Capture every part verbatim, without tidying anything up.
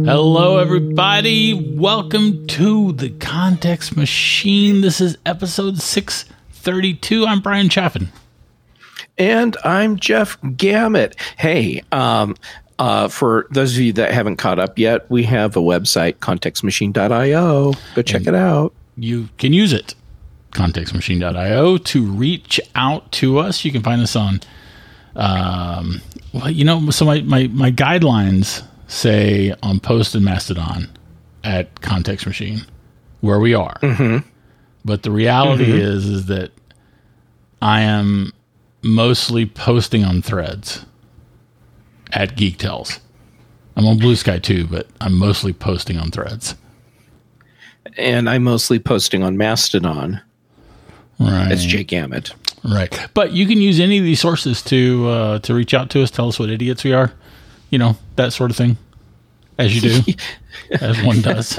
Hello, everybody. Welcome to the Context Machine. This is episode six thirty-two. I'm Brian Chaffin. And I'm Jeff Gamet. Hey, um, uh, for those of you that haven't caught up yet, we have a website, context machine dot io. Go check and it out. You can use it, context machine dot io, to reach out to us. You can find us on, um, well, you know, so my, my, my guidelines say on Post and Mastodon at Context Machine, where we are. Mm-hmm. But the reality mm-hmm. is, is that I am mostly posting on Threads at Geek Tells. I'm on Blue Sky too, but I'm mostly posting on Threads. And I'm mostly posting on Mastodon. Right. That's Jay Gamet. Right. But you can use any of these sources to uh, to reach out to us, tell us what idiots we are. You know, that sort of thing. As you do. As one does.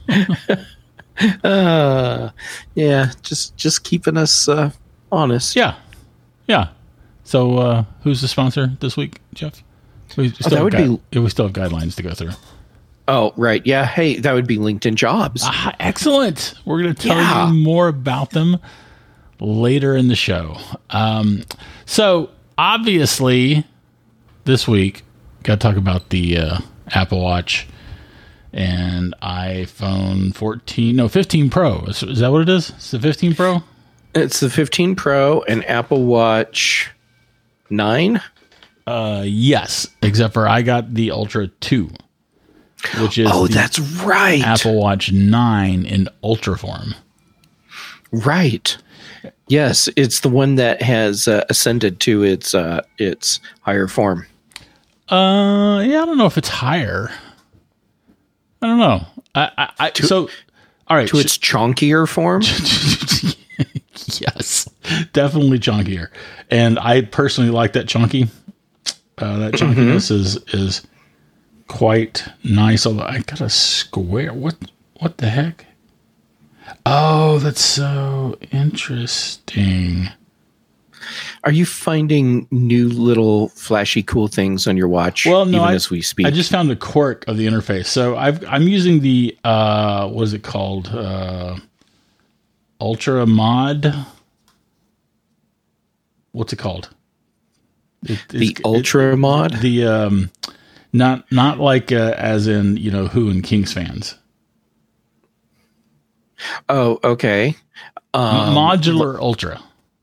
uh, yeah, just just keeping us uh, honest. Yeah. Yeah. So uh, who's the sponsor this week, Jeff? We still, oh, that would gui- be... we still have guidelines to go through. Oh, right. Yeah. Hey, that would be LinkedIn Jobs. Ah, excellent. We're going to tell yeah. you more about them later in the show. Um, so obviously this week, got to talk about the uh, Apple Watch and iPhone fourteen, no, fifteen Pro. Is, is that what it is? It's the fifteen Pro? It's the fifteen Pro and Apple Watch nine. Uh, yes, except for I got the Ultra two, which is oh, that's right. Apple Watch nine in Ultra form. Right. Yes, it's the one that has uh, ascended to its uh, its higher form. Uh, yeah, I don't know if it's higher. I don't know. I, I, I to, so all right to its chunkier form. Yes, definitely chunkier, and I personally like that chunky. Uh, that chunkiness mm-hmm. is is quite nice. Although I got a square. What what the heck? Oh, that's so interesting. Are you finding new little flashy cool things on your watch? Well, no, even I, as we speak? I just found a quirk of the interface. So I've, I'm using the, uh, what is it called? Uh, Ultra Mod. What's it called? It, the Ultra it, Mod? The, um, not, not like, uh, as in, you know, Who and Kings fans. Oh, okay. Um, Modular l- Ultra.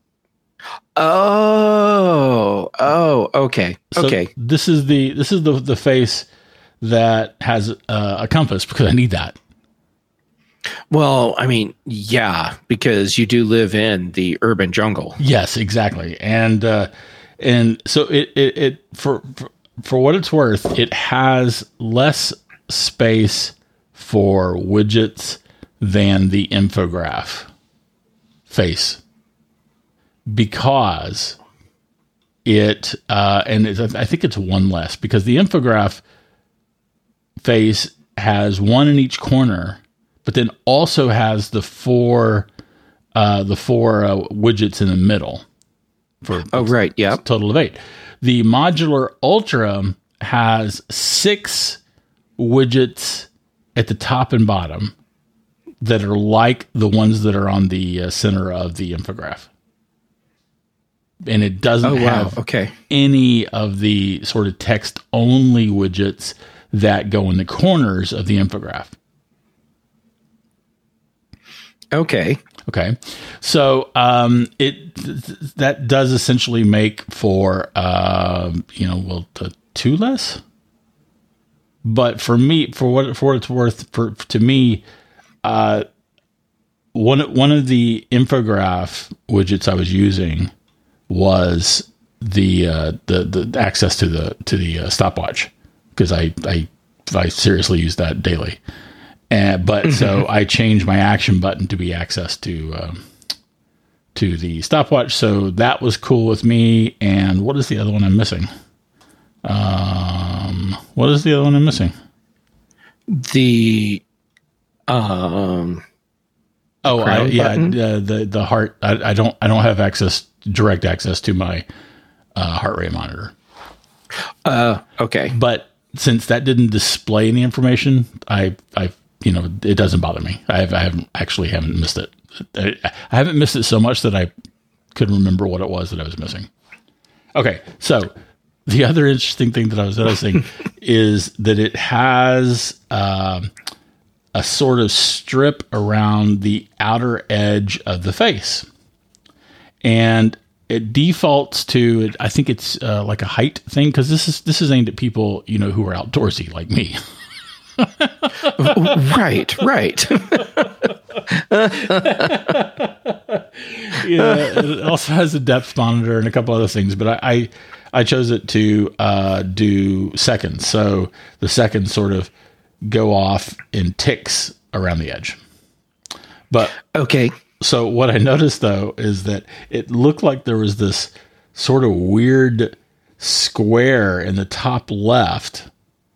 Oh, oh, okay, so okay. This is the this is the the face that has uh, a compass because I need that. Well, I mean, yeah, because you do live in the urban jungle. Yes, exactly, and uh, and so it it, it for, for for what it's worth, it has less space for widgets than the infograph face. Because it, uh, and it's, I think it's one less, because the infograph face has one in each corner, but then also has the four, uh, the four uh, widgets in the middle. For oh, right, yeah, total of eight. The Modular Ultra has six widgets at the top and bottom that are like the ones that are on the uh, center of the infograph. And it doesn't oh, wow. have okay. any of the sort of text-only widgets that go in the corners of the infograph. Okay. Okay. So um, it th- th- that does essentially make for, uh, you know, well, t- two less. But for me, for what, for what it's worth, for to me, uh, one one of the infograph widgets I was using was the uh, the the access to the to the uh, stopwatch, because I I I seriously use that daily, and but so I changed my action button to be access to um, to the stopwatch, so that was cool with me. And what is the other one I'm missing? Um, what is the other one I'm missing? The um. Oh, I, yeah, uh, the the heart. I, I don't I don't have access direct access to my uh, heart rate monitor. Uh, okay. But since that didn't display any information, I, I, you know, it doesn't bother me. I, have, I haven't actually haven't missed it. I, I haven't missed it so much that I couldn't remember what it was that I was missing. Okay, so the other interesting thing that I was noticing is that it has um, a sort of strip around the outer edge of the face, and it defaults to, I think it's uh, like a height thing, because this is this is aimed at people, you know, who are outdoorsy like me. right, right. Yeah, it also has a depth monitor and a couple other things, but I I, I chose it to uh, do seconds, so the seconds sort of go off in ticks around the edge. But okay. So what I noticed, though, is that it looked like there was this sort of weird square in the top left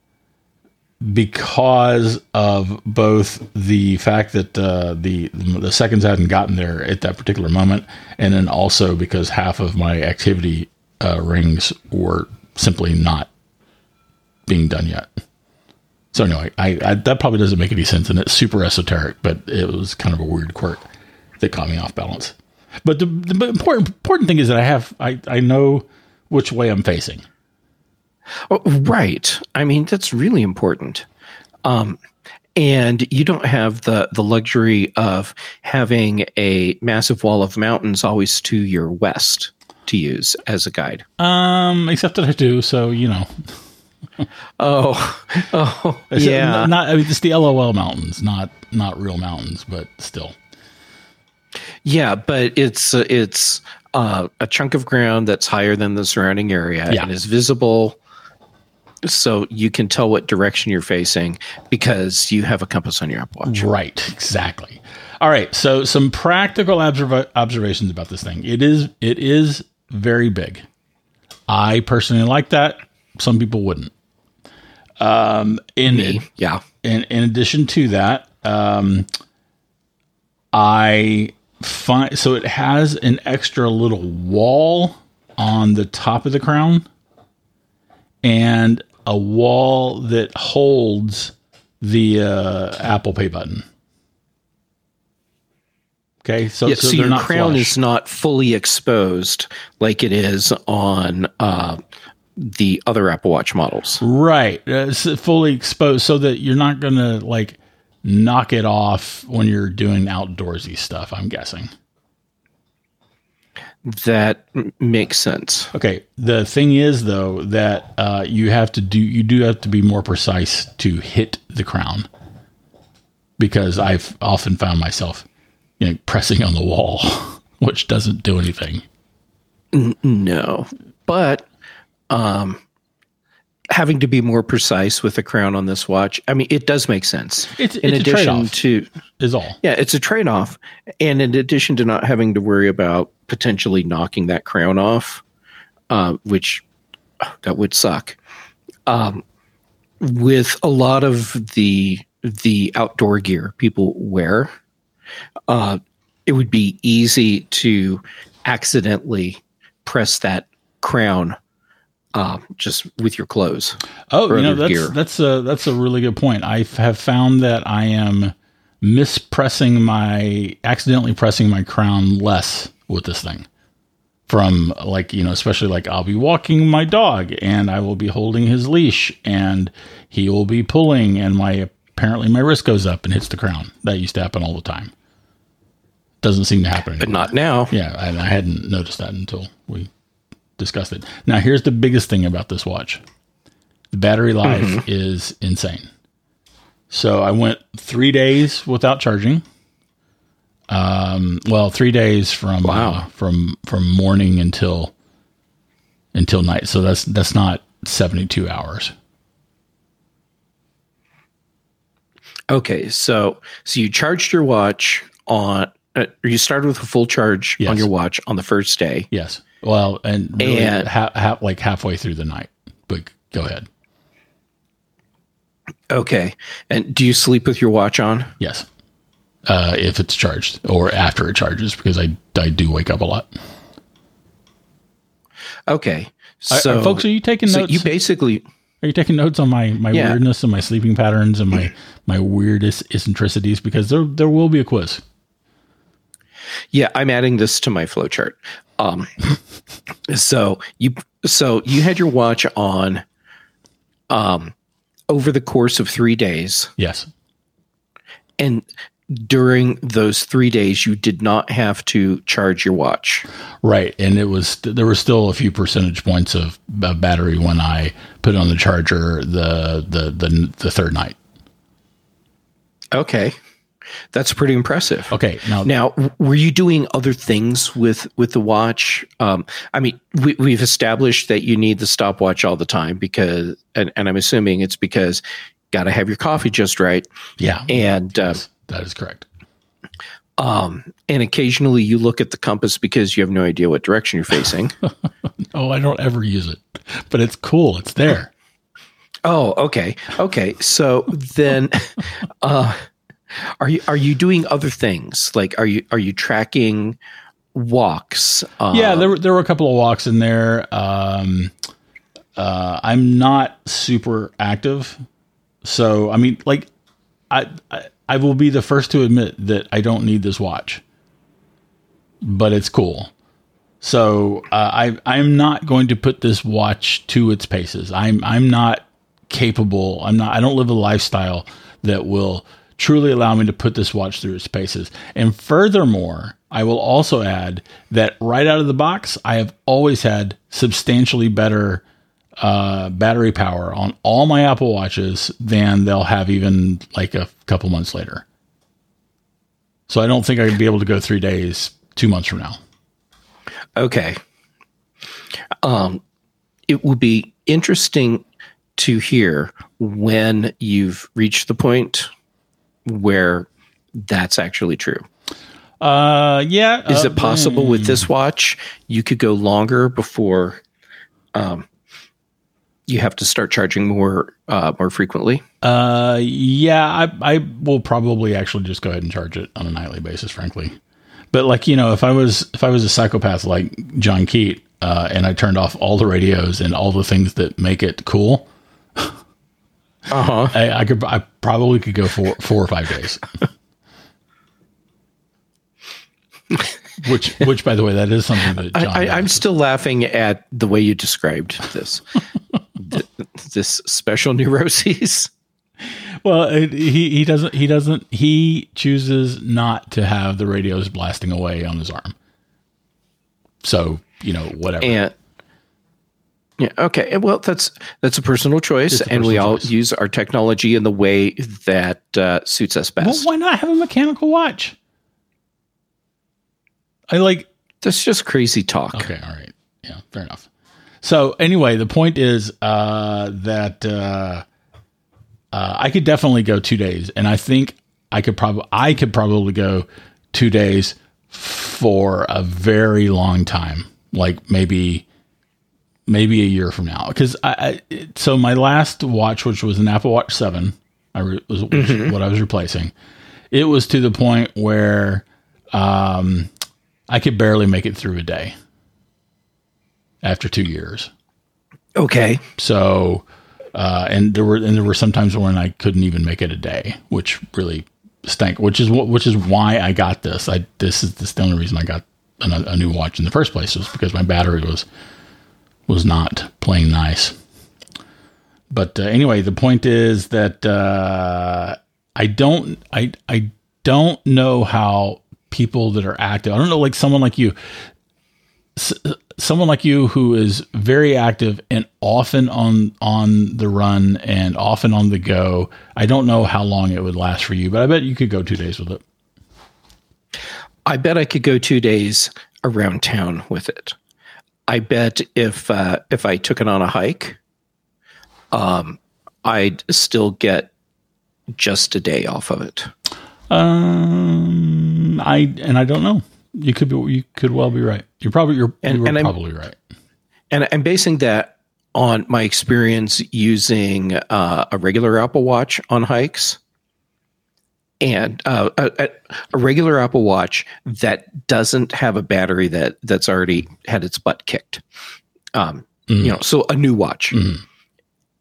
because of both the fact that uh, the the seconds hadn't gotten there at that particular moment, and then also because half of my activity uh, rings were simply not being done yet. So anyway, I, I that probably doesn't make any sense, and it's super esoteric, but it was kind of a weird quirk that caught me off balance. But the, the important important thing is that I have I, I know which way I'm facing. Oh, right. I mean, that's really important. Um, and you don't have the the luxury of having a massive wall of mountains always to your west to use as a guide. Um, except that I do. So you know. oh, oh, it's yeah. Not, not I mean, it's the L O L mountains, not not real mountains, but still. Yeah, but it's uh, it's uh, a chunk of ground that's higher than the surrounding area yeah. and is visible, so you can tell what direction you're facing because you have a compass on your Apple Watch. Right, exactly. All right, so some practical observ- observations about this thing. It is it is very big. I personally like that. Some people wouldn't. Um, in Me, yeah. In in addition to that, um, I find so it has an extra little wall on the top of the crown, and a wall that holds the uh, Apple Pay button. Okay, so, yeah, so, so they're your not crown flush. is not fully exposed like it is on uh, the other Apple Watch models. Right. Uh, it's fully exposed so that you're not going to like knock it off when you're doing outdoorsy stuff, I'm guessing. That m- makes sense. Okay. The thing is, though, that uh, you have to do, you do have to be more precise to hit the crown, because I've often found myself, you know, pressing on the wall, which doesn't do anything. N- no, but um, having to be more precise with the crown on this watch, I mean, it does make sense. It's, in it's addition a trade-off, to is all. Yeah, it's a trade-off. And in addition to not having to worry about potentially knocking that crown off, uh, which oh, that would suck. Um, with a lot of the the outdoor gear people wear, uh, it would be easy to accidentally press that crown uh, just with your clothes. Oh, you know, that's gear. that's a that's a really good point. I have found that I am mispressing my accidentally pressing my crown less with this thing. From like, you know, especially like I'll be walking my dog and I will be holding his leash and he will be pulling and my apparently my wrist goes up and hits the crown. That used to happen all the time. Doesn't seem to happen anymore. But not now. Yeah, I, I hadn't noticed that until we discussed it. Now, here's the biggest thing about this watch. The battery life mm-hmm. is insane. So I went three days without charging. Um, well, three days from wow. uh, from from morning until until night. So that's that's not seventy-two hours. Okay, so so you charged your watch on. Uh, you started with a full charge yes. on your watch on the first day. Yes. Well, and, really and ha- ha- like halfway through the night. But go ahead. Okay. And do you sleep with your watch on? Yes. Uh, if it's charged or after it charges, because I, I do wake up a lot. Okay. So, uh, folks, are you taking so notes? you basically, Are you taking notes on my, my Yeah. weirdness and my sleeping patterns and my, my weirdest eccentricities? Because there there will be a quiz. Yeah, I'm adding this to my flowchart. Um, so you so you had your watch on um, over the course of three days, Yes. and during those three days, you did not have to charge your watch. Right. And it was, there were still a few percentage points of, of battery when I put it on the charger the, the, the, the third night. Okay, that's pretty impressive. Okay. Now, Now, w- were you doing other things with with the watch? Um, I mean, we, we've established that you need the stopwatch all the time because, and, and I'm assuming it's because got to have your coffee just right. yeah, And uh, yes, that is correct. um, and occasionally you look at the compass because you have no idea what direction you're facing. Oh, I don't ever use it, but it's cool. It's there. Oh, okay, okay. So then, uh, are you are you doing other things? Like, are you are you tracking walks? Um, Yeah, there were there were a couple of walks in there. Um, uh, I'm not super active, so I mean, like, I, I I will be the first to admit that I don't need this watch, but it's cool. So uh, I I'm not going to put this watch to its paces. I'm I'm not capable. I'm not. I don't live a lifestyle that will truly allow me to put this watch through its paces. And furthermore, I will also add that right out of the box, I have always had substantially better uh, battery power on all my Apple Watches than they'll have even like a couple months later. So I don't think I'd be able to go three days, two months from now. Okay. Um, it would be interesting to hear when you've reached the point where that's actually true. Uh, yeah. Is uh, it possible with this watch you could go longer before um, you have to start charging more uh, more frequently? Uh, yeah, I, I will probably actually just go ahead and charge it on a nightly basis, frankly. But like, you know, if I was, if I was a psychopath like John Keat, uh, and I turned off all the radios and all the things that make it cool, Uh-huh. I, I could, I probably could go for four or five days. which, which by the way, that is something that John I, I, I'm does. still laughing at the way you described this. Th- this special neuroses. Well, it, he, he doesn't, he doesn't, he chooses not to have the radios blasting away on his arm. So, you know, whatever. And yeah, okay. Well, that's that's a personal choice, It's a and we personal all choice. use our technology in the way that uh, suits us Well, best. why not have a mechanical watch? I like, That's just crazy talk. okay, all right. Yeah, fair enough. So anyway, the point is uh, that uh, uh, I could definitely go two days, and I think I could probably I could probably go two days for a very long time, like maybe maybe a year from now. Because I, I so my last watch, which was an Apple Watch seven, I re, was, was what I was replacing. It was to the point where um, I could barely make it through a day after two years. Okay. So, uh, and there were and there were some times when I couldn't even make it a day, which really stank. Which is what which is why I got this. I this is, this is the only reason I got a, a new watch in the first place, was because my battery was was not playing nice. But uh, anyway, the point is that uh, I don't I I don't know how people that are active. I don't know, like someone like you. S- someone like you who is very active and often on on the run and often on the go. I don't know how long it would last for you, but I bet you could go two days with it. I bet I could go two days around town with it. I bet if uh, if I took it on a hike, um, I'd still get just a day off of it. Um, I and I don't know. You could be. You could well be right. You're probably. You're, And- you were and I'm- probably right. And I'm basing that on my experience using uh, a regular Apple Watch on hikes, and uh, a, a regular Apple Watch that doesn't have a battery that that's already had its butt kicked. Um, Mhm. You know, so a new watch. Mhm.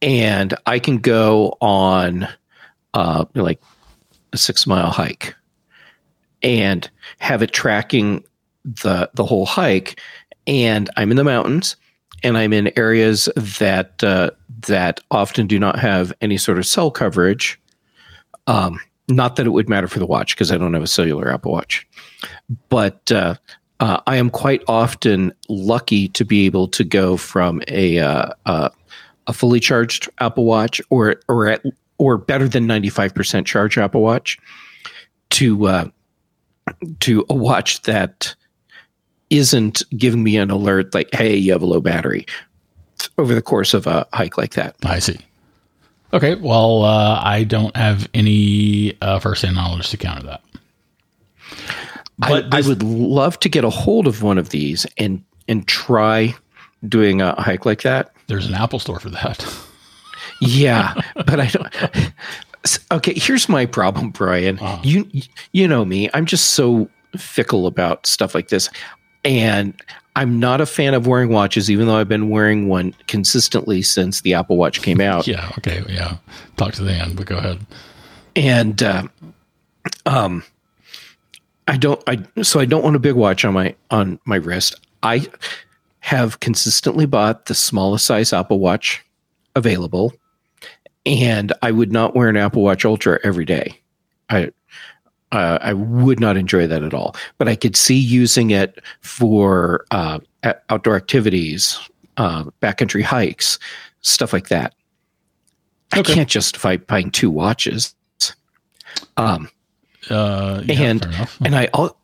and I can go on uh, like a six mile hike and have it tracking the the whole hike. And I'm in the mountains, and I'm in areas that uh, that often do not have any sort of cell coverage. Um, not that it would matter for the watch, because I don't have a cellular Apple Watch, but uh, uh, I am quite often lucky to be able to go from a uh, uh, a fully charged Apple Watch, or or at, or better than ninety-five percent charge Apple Watch, to uh, to a watch that isn't giving me an alert like, hey, you have a low battery over the course of a hike like that. I see. Okay, well, uh, I don't have any uh, first-hand knowledge to counter that. But I, this, I would love to get a hold of one of these and and try doing a hike like that. There's an Apple store for that. Yeah, but I don't. Okay, here's my problem, Brian. Uh-huh. You you know me. I'm just so fickle about stuff like this. And I'm not a fan of wearing watches, even though I've been wearing one consistently since the Apple Watch came out. Yeah. Okay. Yeah. Talk to the end, but go ahead. And uh, um, I don't. I so I don't want a big watch on my on my wrist. I have consistently bought the smallest size Apple Watch available, and I would not wear an Apple Watch Ultra every day. I. Uh, I would not enjoy that at all, but I could see using it for uh, outdoor activities, uh, backcountry hikes, stuff like that. I okay. can't justify buying two watches. Um, uh, yeah, and and I al-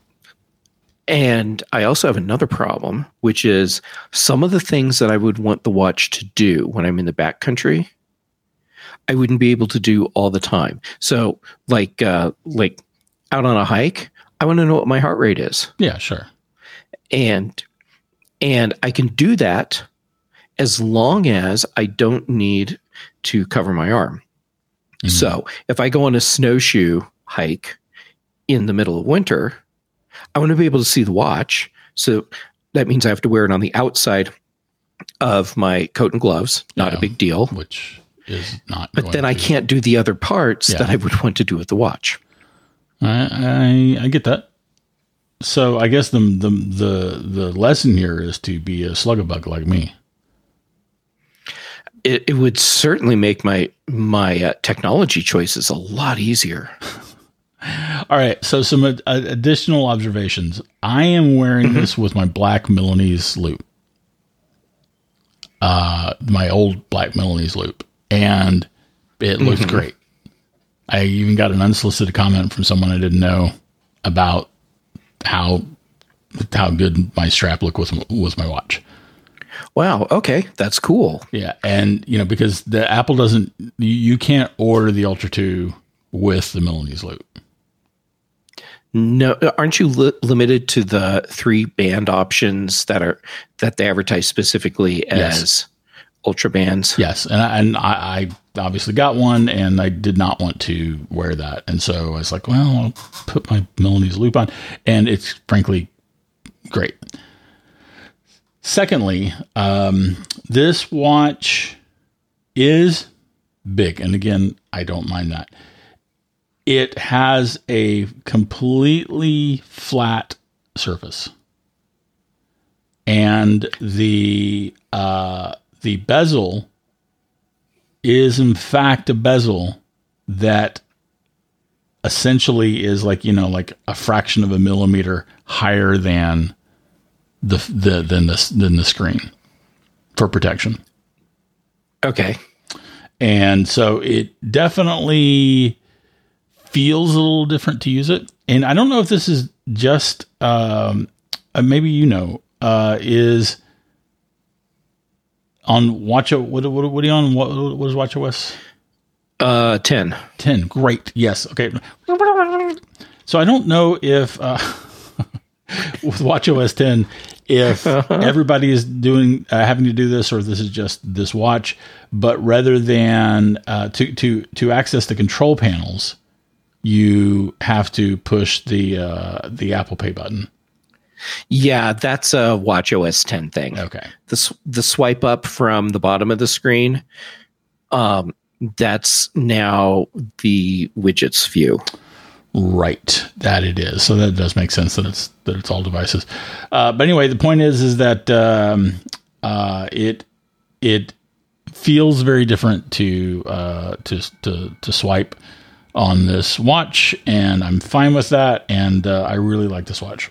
and I also have another problem, which is some of the things that I would want the watch to do when I'm in the backcountry, I wouldn't be able to do all the time. So like, uh, like out on a hike, I want to know what my heart rate is. Yeah, sure. And, and I can do that as long as I don't need to cover my arm. Mm-hmm. So if I go on a snowshoe hike in the middle of winter, I want to be able to see the watch. So that means I have to wear it on the outside of my coat and gloves. Not yeah, a big deal. Which is not. But then I can't do the other parts yeah. that I would want to do with the watch. I, I I get that. So I guess the the the the lesson here is to be a sluggabug like me. It it would certainly make my my uh, technology choices a lot easier. All right. So some ad- additional observations. I am wearing mm-hmm. this with my black Milanese loop. Uh, my old black Milanese loop. And it looks mm-hmm. great. I even got an unsolicited comment from someone I didn't know about how how good my strap looked with with my watch. Wow. Okay, that's cool. Yeah, and you know because the Apple doesn't, you, you can't order the Ultra two with the Milanese loop. No, aren't you li- limited to the three band options that are that they advertise specifically as? Yes. Ultra bands? Yes. And, I, and I, I obviously got one, and I did not want to wear that. And so I was like, well, I'll put my Milanese loop on. And it's frankly great. Secondly, um, this watch is big. And again, I don't mind that. It has a completely flat surface. And the... Uh, The bezel is, in fact, a bezel that essentially is like, you know, like a fraction of a millimeter higher than the the than the than the screen for protection. Okay, and so it definitely feels a little different to use it. And I don't know if this is just um, uh, maybe you know uh, is. On Watch, what, what, what are you on? What, what is WatchOS? Uh, ten. ten. Great. Yes. Okay. So I don't know if uh, with WatchOS ten, if uh-huh. everybody is doing uh, having to do this, or if this is just this watch. But rather than uh, to to to access the control panels, you have to push the uh, the Apple Pay button. Yeah, that's a WatchOS ten thing. Okay. The the swipe up from the bottom of the screen um, that's now the widgets view. Right, that it is. So that does make sense that it's that it's all devices. Uh, but anyway, the point is is that um, uh, it it feels very different to uh, to to to swipe on this watch, and I'm fine with that. And uh, I really like this watch.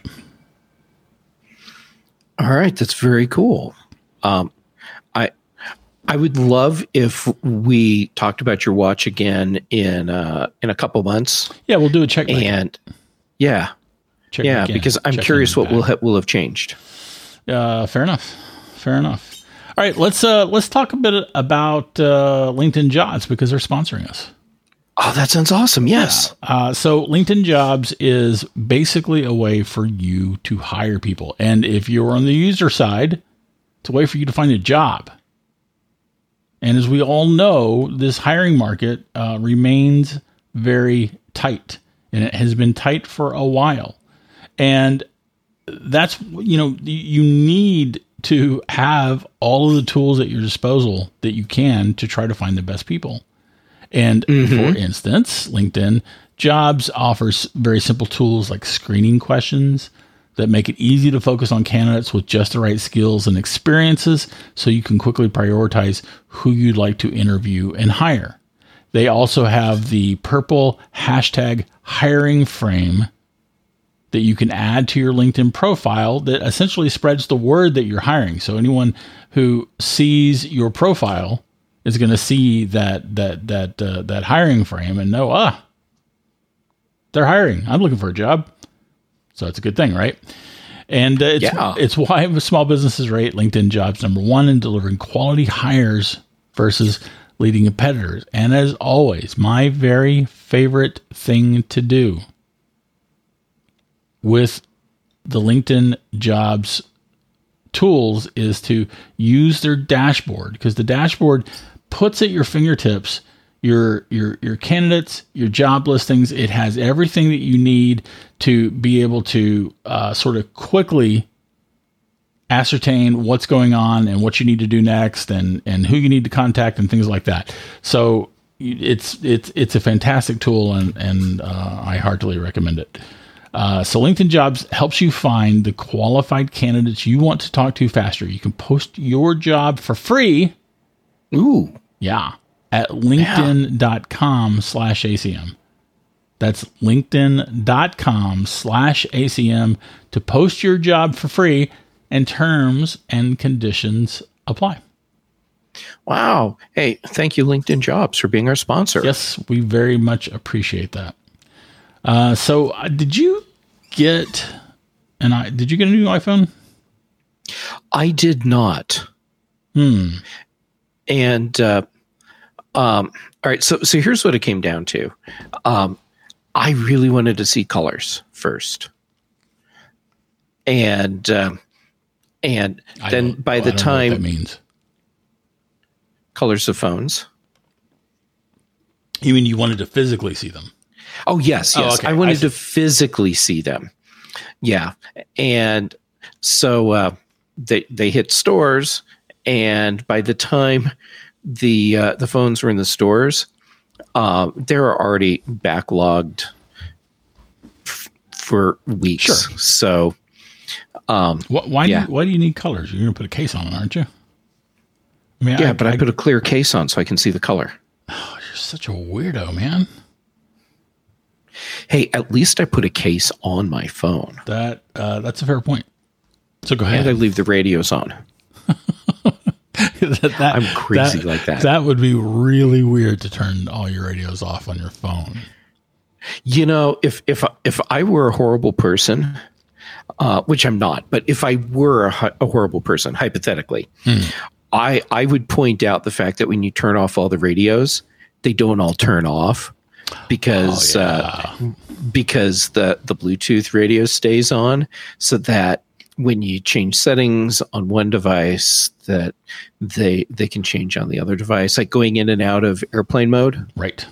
All right, that's very cool. Um, I I would love if we talked about your watch again in uh, in a couple months. Yeah, we'll do a check. And yeah, check yeah, because I'm curious what will ha- will have changed. Uh, fair enough. Fair enough. All right, let's uh, let's talk a bit about uh, LinkedIn Jobs because they're sponsoring us. Oh, that sounds awesome. Yes. Yeah. Uh, so LinkedIn Jobs is basically a way for you to hire people. And if you're on the user side, it's a way for you to find a job. And as we all know, this hiring market uh, remains very tight. And it has been tight for a while. And that's, you know, you need to have all of the tools at your disposal that you can to try to find the best people. And mm-hmm. for instance, LinkedIn Jobs offers very simple tools like screening questions that make it easy to focus on candidates with just the right skills and experiences so you can quickly prioritize who you'd like to interview and hire. They also have the purple hashtag hiring frame that you can add to your LinkedIn profile that essentially spreads the word that you're hiring. So anyone who sees your profile is going to see that that that uh, that hiring frame and know, ah, they're hiring. I'm looking for a job, so it's a good thing, right? And uh, it's yeah. it's why small businesses rate LinkedIn Jobs number one in delivering quality hires versus leading competitors. And as always, my very favorite thing to do with the LinkedIn Jobs tools is to use their dashboard, because the dashboard puts at your fingertips your your your candidates, your job listings. It has everything that you need to be able to uh, sort of quickly ascertain what's going on and what you need to do next, and and who you need to contact and things like that. So it's it's it's a fantastic tool, and and uh, I heartily recommend it. Uh, so LinkedIn Jobs helps you find the qualified candidates you want to talk to faster. You can post your job for free. Ooh. Yeah. At linkedin.com slash ACM. That's linkedin.com slash ACM to post your job for free, and terms and conditions apply. Wow. Hey, thank you, LinkedIn Jobs, for being our sponsor. Yes, we very much appreciate that. Uh, so uh, did you get an I did you get a new iPhone? I did not. Hmm. And uh, um, all right, so so here's what it came down to. Um, I really wanted to see colors first, and um, and then by well, the I don't time know what that means colors of phones. You mean you wanted to physically see them? Oh, yes, yes. Oh, okay. I wanted I to physically see them. Yeah. And so uh, they they hit stores, and by the time the uh, the phones were in the stores, uh, they were already backlogged f- for weeks. Sure. So um, why, why, yeah. do you, why do you need colors? You're going to put a case on it, aren't you? I mean, yeah, I, but I, I put a clear case on so I can see the color. Oh, you're such a weirdo, man. Hey, at least I put a case on my phone. That uh, that's a fair point. So go ahead. And I leave the radios on. that, that, I'm crazy that, like that. That would be really weird to turn all your radios off on your phone. You know, if if if I were a horrible person, uh, which I'm not, but if I were a, a horrible person, hypothetically, hmm. I I would point out the fact that when you turn off all the radios, they don't all turn off. Because oh, yeah. uh, because the, the Bluetooth radio stays on, so that when you change settings on one device, that they they can change on the other device, like going in and out of airplane mode. Right.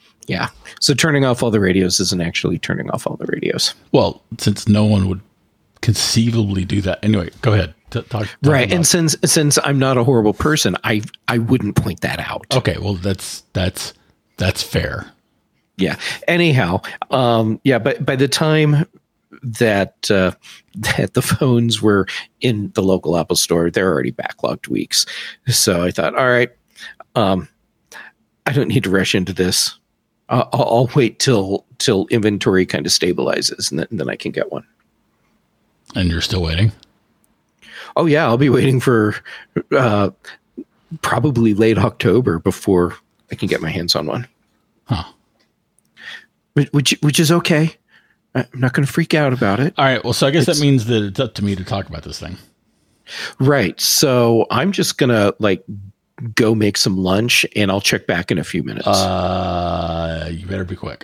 Yeah. So turning off all the radios isn't actually turning off all the radios. Well, since no one would conceivably do that. Anyway, go ahead. T- talk, talk right. about- And since since I'm not a horrible person, I I wouldn't point that out. Okay, well that's that's that's fair. Yeah. Anyhow, um, yeah. But by the time that uh, that the phones were in the local Apple store, they're already backlogged weeks. So I thought, all right, um, I don't need to rush into this. Uh, I'll, I'll wait till till inventory kind of stabilizes, and then, and then I can get one. And you're still waiting? Oh yeah, I'll be waiting for uh, probably late October before I can get my hands on one. Huh. Which which is okay. I'm not going to freak out about it. All right. Well, so I guess It's- that means that it's up to me to talk about this thing. Right. So I'm just going to like go make some lunch, and I'll check back in a few minutes. Uh, you better be quick.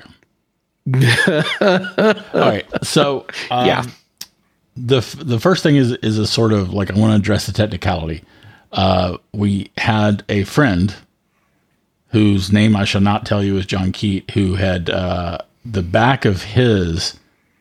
All right. So, um, Yeah. The f- the first thing is is a sort of like I want to address the technicality. Uh, we had a friend whose name I shall not tell you is John Keat, who had uh, the back of his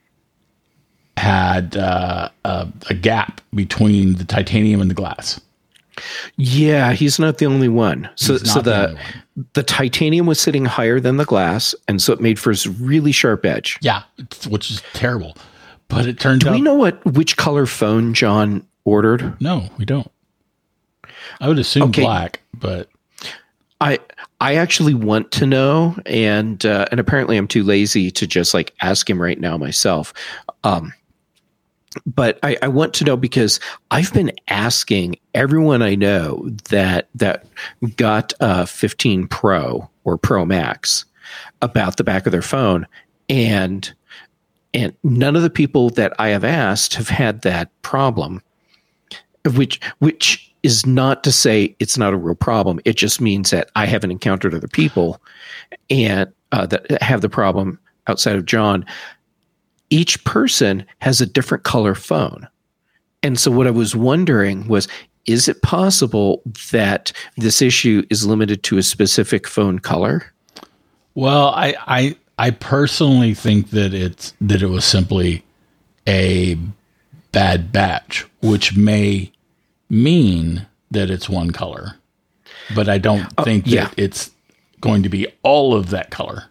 had uh, a, a gap between the titanium and the glass. Yeah, he's not the only one. So He's so not the the only one. the titanium was sitting higher than the glass, and so it made for this really sharp edge. Yeah, it's- which is terrible. But it turns Do out we know what which color phone John ordered? no, we don't. I would assume Okay. black, but I I actually want to know, and uh, and apparently I'm too lazy to just like ask him right now myself. Um, but I, I want to know because I've been asking everyone I know that that got a fifteen Pro or Pro Max about the back of their phone, and and none of the people that I have asked have had that problem. Which which is not to say it's not a real problem. It just means that I haven't encountered other people and uh, that have the problem outside of John. Each person has a different color phone. And so what I was wondering was, is it possible that this issue is limited to a specific phone color? well, I I I personally think that it's that it was simply a bad batch, which may mean that it's one color, but I don't think that yeah. it's going to be all of that color.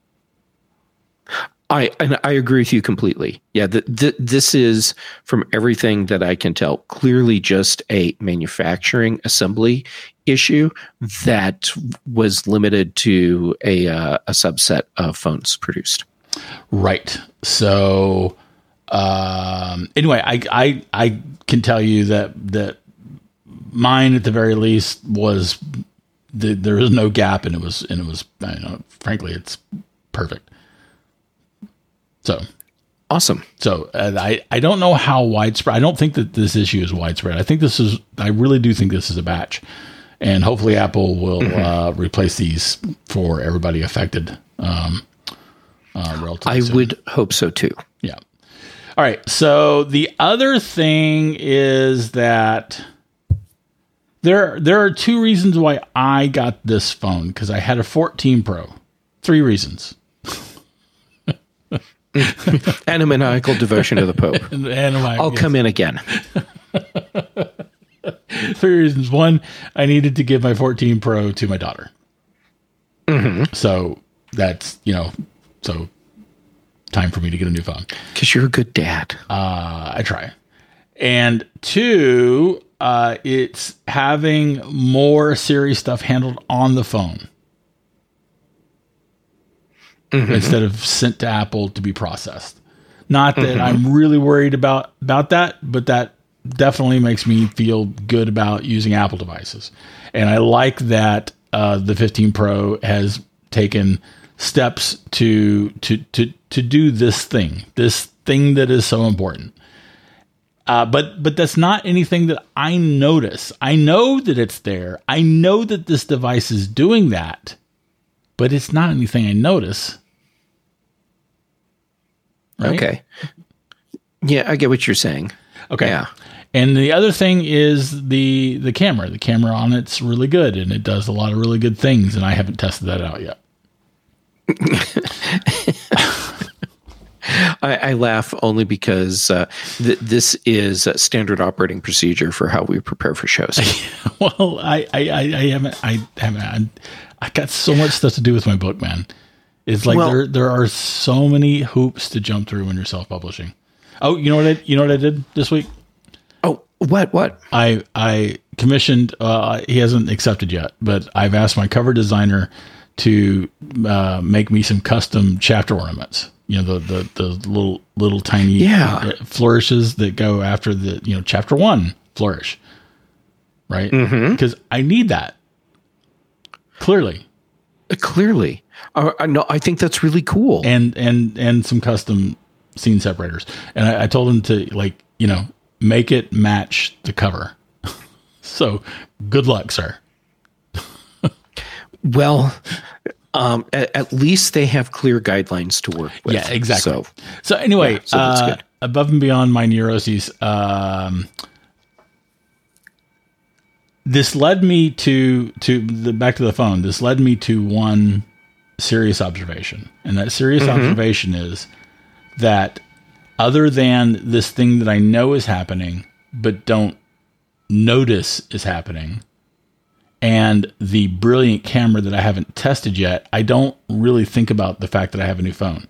I and I agree with you completely. Yeah, the, the, this is, from everything that I can tell, clearly just a manufacturing assembly issue that was limited to a uh, a subset of phones produced. Right. So um, anyway, I, I I can tell you that that mine at the very least was the, there was no gap, and it was and it was I don't know, frankly it's perfect. So Awesome. so uh, I I don't know how widespread. I don't think that this issue is widespread. I think this is I really do think this is a batch, and hopefully Apple will Mm-hmm. uh, replace these for everybody affected. Um, uh, relatively I soon. would hope so too. Yeah. All right. So the other thing is that there there are two reasons why I got this phone, because I had a fourteen Pro. Three reasons. And a maniacal devotion to the Pope. And, and my, I'll come in again. Three reasons. One, I needed to give my fourteen Pro to my daughter. Mm-hmm. So that's, you know, so time for me to get a new phone. Because you're a good dad. Uh, I try. And two, uh, it's having more Siri stuff handled on the phone Mm-hmm. instead of sent to Apple to be processed. Not that Mm-hmm. I'm really worried about, about that, but that definitely makes me feel good about using Apple devices. And I like that uh, the fifteen Pro has taken steps to to to to do this thing, this thing that is so important. Uh, but but that's not anything that I notice. I know that it's there. I know that this device is doing that, but it's not anything I notice. Right? Okay. Yeah, I get what you're saying. Okay. Yeah. And the other thing is the the camera. The camera on it's really good, and it does a lot of really good things, and I haven't tested that out yet. I, I laugh only because uh, th- this is a standard operating procedure for how we prepare for shows. Well, I, I, I, I haven't, I haven't, I, I got so much stuff to do with my book, man. It's like well, there, there are so many hoops to jump through when you're self-publishing. Oh, you know what I, you know what I did this week? Oh, what, what? I, I commissioned, uh, he hasn't accepted yet, but I've asked my cover designer to uh, make me some custom chapter ornaments. You know, the, the, the little, little tiny yeah. flourishes that go after the, you know, chapter one flourish. Right? Because mm-hmm. I need that. Clearly. Uh, clearly. Uh, no, I think that's really cool. And, and, and some custom scene separators. And I, I told him to, like, you know, make it match the cover. So good luck, sir. Well, um, at, at least they have clear guidelines to work with. Yeah, exactly. So, so anyway, yeah, so that's uh, good. Above and beyond my neuroses, um, this led me to to the back to the phone. This led me to one serious observation, and that serious mm-hmm. observation is that other than this thing that I know is happening but don't notice is happening, and the brilliant camera that I haven't tested yet, I don't really think about the fact that I have a new phone.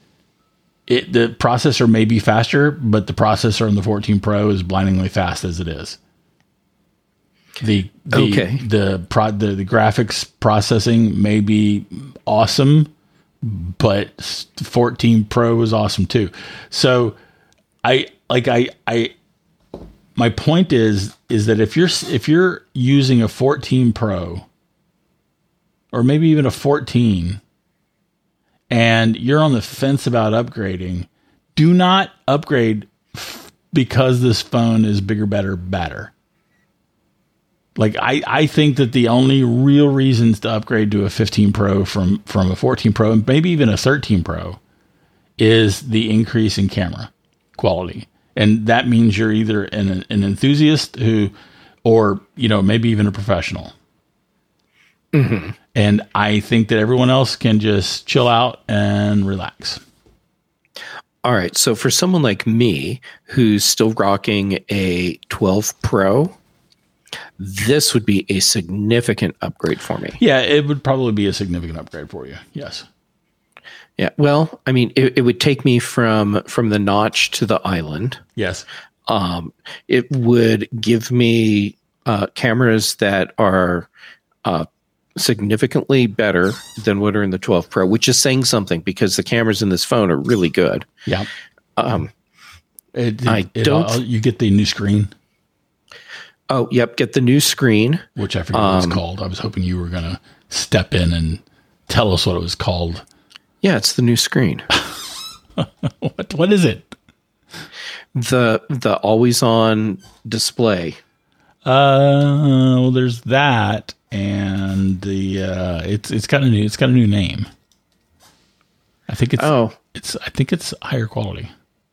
It the processor may be faster, but the processor on the fourteen Pro is blindingly fast as it is. The the okay. the, pro, the the graphics processing may be awesome, but fourteen Pro is awesome too. So I like I I my point is is that if you're if you're using a fourteen Pro or maybe even a fourteen and you're on the fence about upgrading, do not upgrade f- because this phone is bigger, better, better. Like I, I think that the only real reasons to upgrade to a fifteen Pro from, from a fourteen Pro and maybe even a thirteen Pro is the increase in camera quality. And that means you're either an, an enthusiast who, or, you know, maybe even a professional. Mm-hmm. And I think that everyone else can just chill out and relax. All right. So for someone like me, who's still rocking a twelve Pro, this would be a significant upgrade for me. Yeah, it would probably be a significant upgrade for you. Yes. Yeah. Well, I mean, it, it would take me from from the notch to the island. Yes. Um, it would give me uh, cameras that are uh, significantly better than what are in the twelve Pro, which is saying something because the cameras in this phone are really good. Yeah. Um, it, it, I it, don't. Uh, you get the new screen. Oh, yep. Get the new screen, which I forget um, what it's called. I was hoping you were going to step in and tell us what it was called. Yeah, it's the new screen. what what is it? The the always on display. Uh, well, there's that, and the uh, it's it's got a new it's got a new name. I think it's oh it's I think it's higher quality.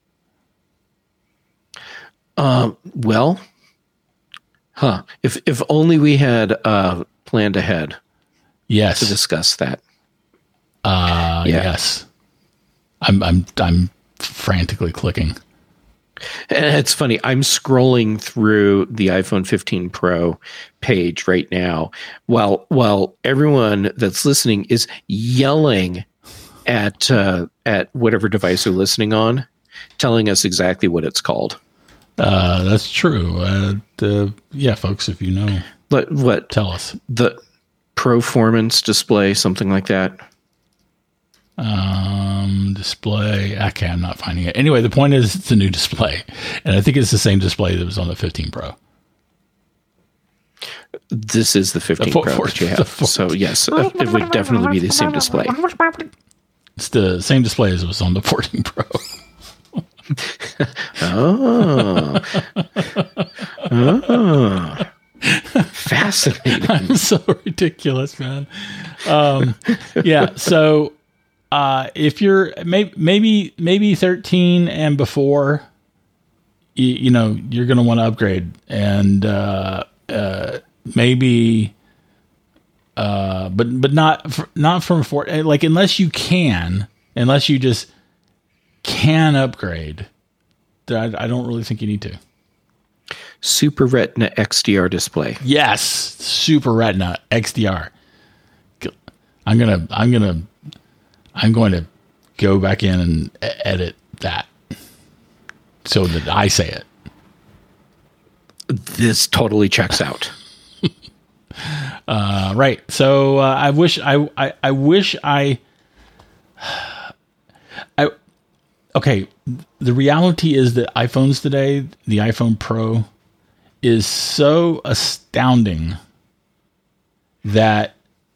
Um. Well. Huh. If if only we had uh, planned ahead. Yes. To discuss that. Uh, yeah. Yes. I'm I'm I'm frantically clicking. And it's funny. I'm scrolling through the iPhone fifteen Pro page right now, while while everyone that's listening is yelling at uh, at whatever device they're listening on, telling us exactly what it's called. Uh, that's true. Uh, the, yeah, folks, if you know, but what tell us the Proformance display, something like that. Um, display. Okay, I'm not finding it. Anyway, the point is, it's a new display, and I think it's the same display that was on the fifteen Pro. This is the fifteen the Pro four, that you have. So yes, it would definitely be the same display. It's the same display as it was on the fourteen Pro. oh. oh. Fascinating. I'm so ridiculous, man. Um, yeah. So, uh, if you're maybe, maybe, maybe thirteen and before, you, you know, you're going to want to upgrade, and, uh, uh, maybe, uh, but, but not, not from four, like, unless you can, unless you just, can upgrade, I, I don't really think you need to. Super Retina X D R display. Yes, Super Retina X D R. I'm gonna, I'm gonna, I'm going to go back in and edit that so that I say it. This totally checks out. uh, right. So uh, I wish I, I, I wish I, I. Okay, the reality is that iPhones today, the iPhone Pro, is so astounding that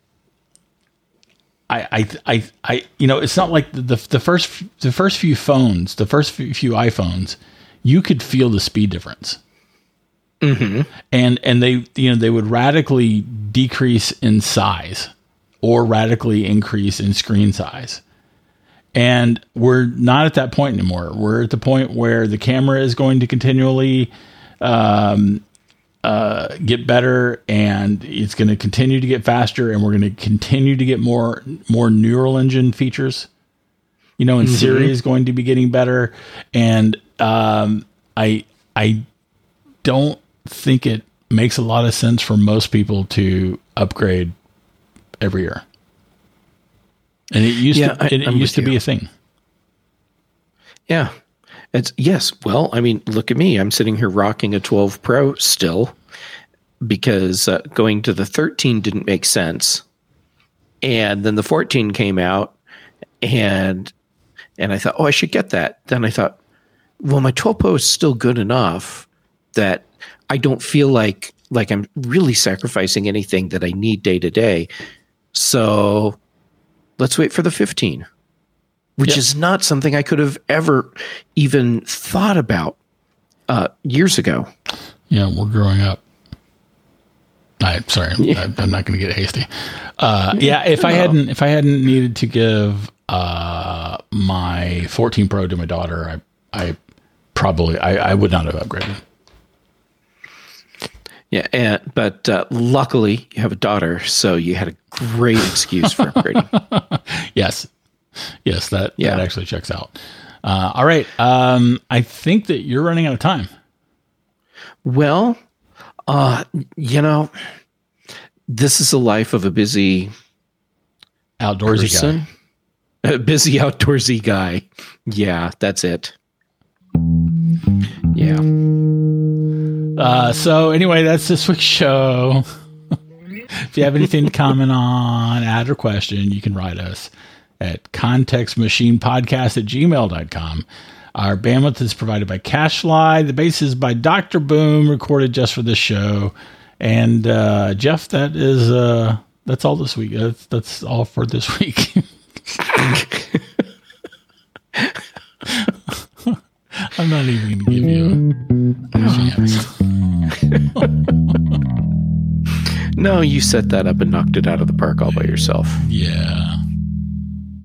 I, I, I, I, you know, it's not like the, the the first the first few phones, the first few iPhones, you could feel the speed difference, mm-hmm. and and they, you know, they would radically decrease in size or radically increase in screen size. And we're not at that point anymore. We're at the point where the camera is going to continually um, uh, get better, and it's going to continue to get faster, and we're going to continue to get more more neural engine features. You know, and mm-hmm. Siri is going to be getting better. And um, I I don't think it makes a lot of sense for most people to upgrade every year. And it used yeah, to, it, it used to be a thing. Yeah. It's yes. Well, I mean, look at me. I'm sitting here rocking a twelve Pro still because uh, going to the thirteen didn't make sense. And then the fourteen came out and, and I thought, oh, I should get that. Then I thought, well, my twelve Pro is still good enough that I don't feel like, like I'm really sacrificing anything that I need day to day. So let's wait for the fifteen, which yep. is not something I could have ever even thought about uh, years ago. Yeah, we're growing up. I sorry, yeah. I, I'm not going to get hasty. Uh, yeah, if no. I hadn't, if I hadn't needed to give uh, my fourteen Pro to my daughter, I, I probably, I, I would not have upgraded. Yeah, and, but uh, luckily you have a daughter, so you had a great excuse for upgrading. yes, yes, that yeah. that actually checks out. Uh, all right, um, I think that you're running out of time. Well, uh, you know, this is the life of a busy outdoorsy person. guy. A busy outdoorsy guy. Yeah, that's it. Yeah. Uh, so anyway, that's this week's show. If you have anything to comment on, add or question, you can write us at contextmachinepodcast at gmail dot com. Our bandwidth is provided by CashFly. The bass is by Doctor Boom, recorded just for this show. And uh, Jeff, that is uh, that's all this week. That's, that's all for this week. I'm not even going to give you a chance. No, you set that up and knocked it out of the park all by yourself. Yeah.